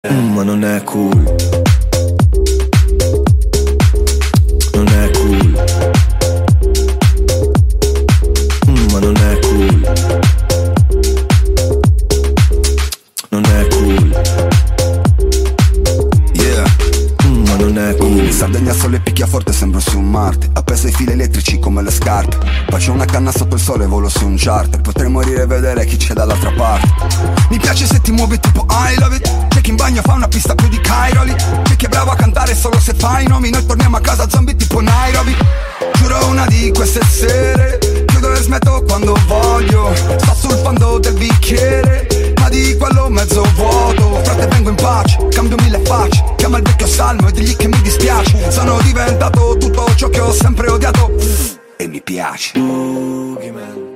Ma non è cool. Non è cool. Ma non è cool. Non è cool. Yeah. Ma non è cool. Sardegna sole picchia forte, sembro su Marte. Appeso ai fili elettrici come le scarpe. Faccio una canna sotto il sole, volo su un charter. Potrei morire e vedere chi c'è dall'altra parte. Mi piace se ti muovi tipo I love it. C'è chi in bagno fa una pista più di Cairoli. C'è chi è bravo a cantare solo se fa i nomi. Noi torniamo a casa zombie tipo Nairobi. Giuro una di queste sere chiudo e smetto quando voglio. Sto sul fondo del bicchiere, ma di quello mezzo vuoto. Frate vengo in pace, cambio 1000 facce. Chiama il vecchio salmo e digli che mi dispiace. Sono diventato tutto ciò che ho sempre odiato e mi piace. Boogeyman.